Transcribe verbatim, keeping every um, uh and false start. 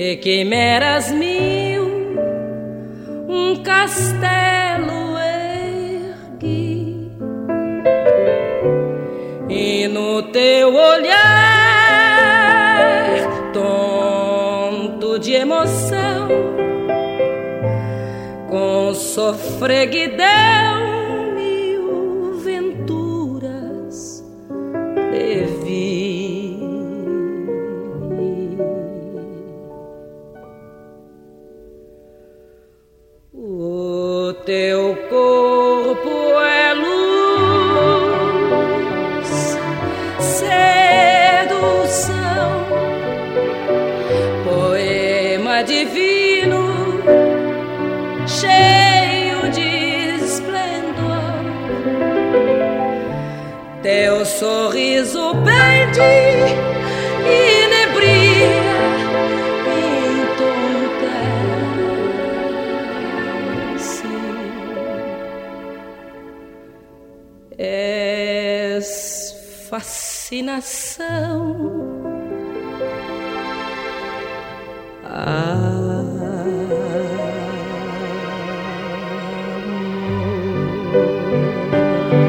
de quimeras mil, um castelo ergui, e no teu olhar, tonto de emoção, com sofreguidão, mil venturas devi. O teu corpo é luz, sedução, poema divino, cheio de esplendor. Teu sorriso pede, inebria, és fascinação. Amor.